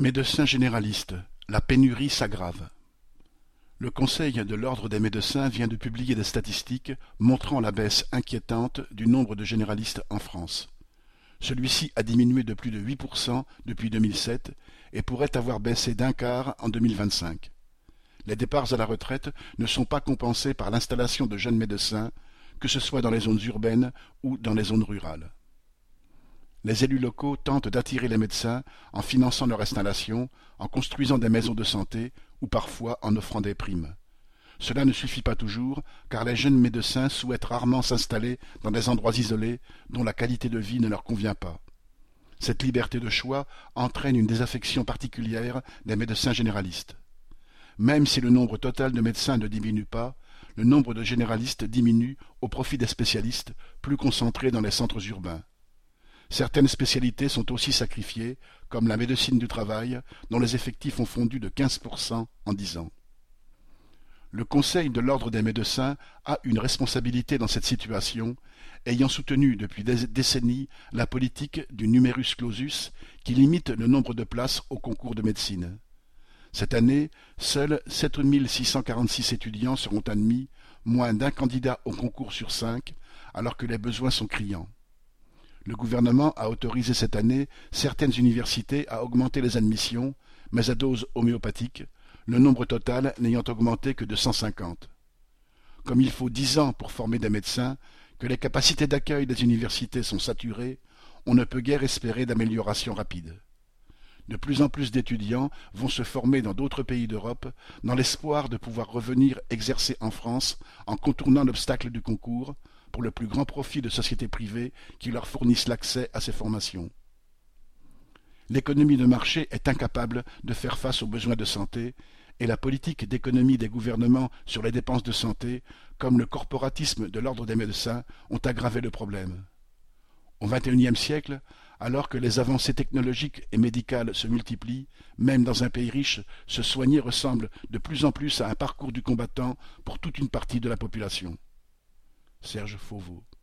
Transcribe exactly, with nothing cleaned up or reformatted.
Médecins généralistes, la pénurie s'aggrave. Le Conseil de l'ordre des médecins vient de publier des statistiques montrant la baisse inquiétante du nombre de généralistes en France. Celui-ci a diminué de plus de huit pour cent depuis deux mille sept et pourrait avoir baissé d'un quart en deux mille vingt-cinq. Les départs à la retraite ne sont pas compensés par l'installation de jeunes médecins, que ce soit dans les zones urbaines ou dans les zones rurales. Les élus locaux tentent d'attirer les médecins en finançant leur installation, en construisant des maisons de santé ou parfois en offrant des primes. Cela ne suffit pas toujours, car les jeunes médecins souhaitent rarement s'installer dans des endroits isolés dont la qualité de vie ne leur convient pas. Cette liberté de choix entraîne une désaffection particulière des médecins généralistes. Même si le nombre total de médecins ne diminue pas, le nombre de généralistes diminue au profit des spécialistes, plus concentrés dans les centres urbains. Certaines spécialités sont aussi sacrifiées, comme la médecine du travail, dont les effectifs ont fondu de quinze pour cent en dix ans. Le Conseil de l'ordre des médecins a une responsabilité dans cette situation, ayant soutenu depuis des décennies la politique du numerus clausus qui limite le nombre de places au concours de médecine. Cette année, seuls sept mille six cent quarante-six étudiants seront admis, moins d'un candidat au concours sur cinq, alors que les besoins sont criants. Le gouvernement a autorisé cette année certaines universités à augmenter les admissions, mais à dose homéopathique, le nombre total n'ayant augmenté que de cent cinquante. Comme il faut dix ans pour former des médecins, que les capacités d'accueil des universités sont saturées, on ne peut guère espérer d'amélioration rapide. De plus en plus d'étudiants vont se former dans d'autres pays d'Europe dans l'espoir de pouvoir revenir exercer en France en contournant l'obstacle du concours, pour le plus grand profit de sociétés privées qui leur fournissent l'accès à ces formations. L'économie de marché est incapable de faire face aux besoins de santé, et la politique d'économie des gouvernements sur les dépenses de santé, comme le corporatisme de l'ordre des médecins, ont aggravé le problème. Au vingt et unième siècle, alors que les avancées technologiques et médicales se multiplient, même dans un pays riche, se soigner ressemble de plus en plus à un parcours du combattant pour toute une partie de la population. Serge Fauveau.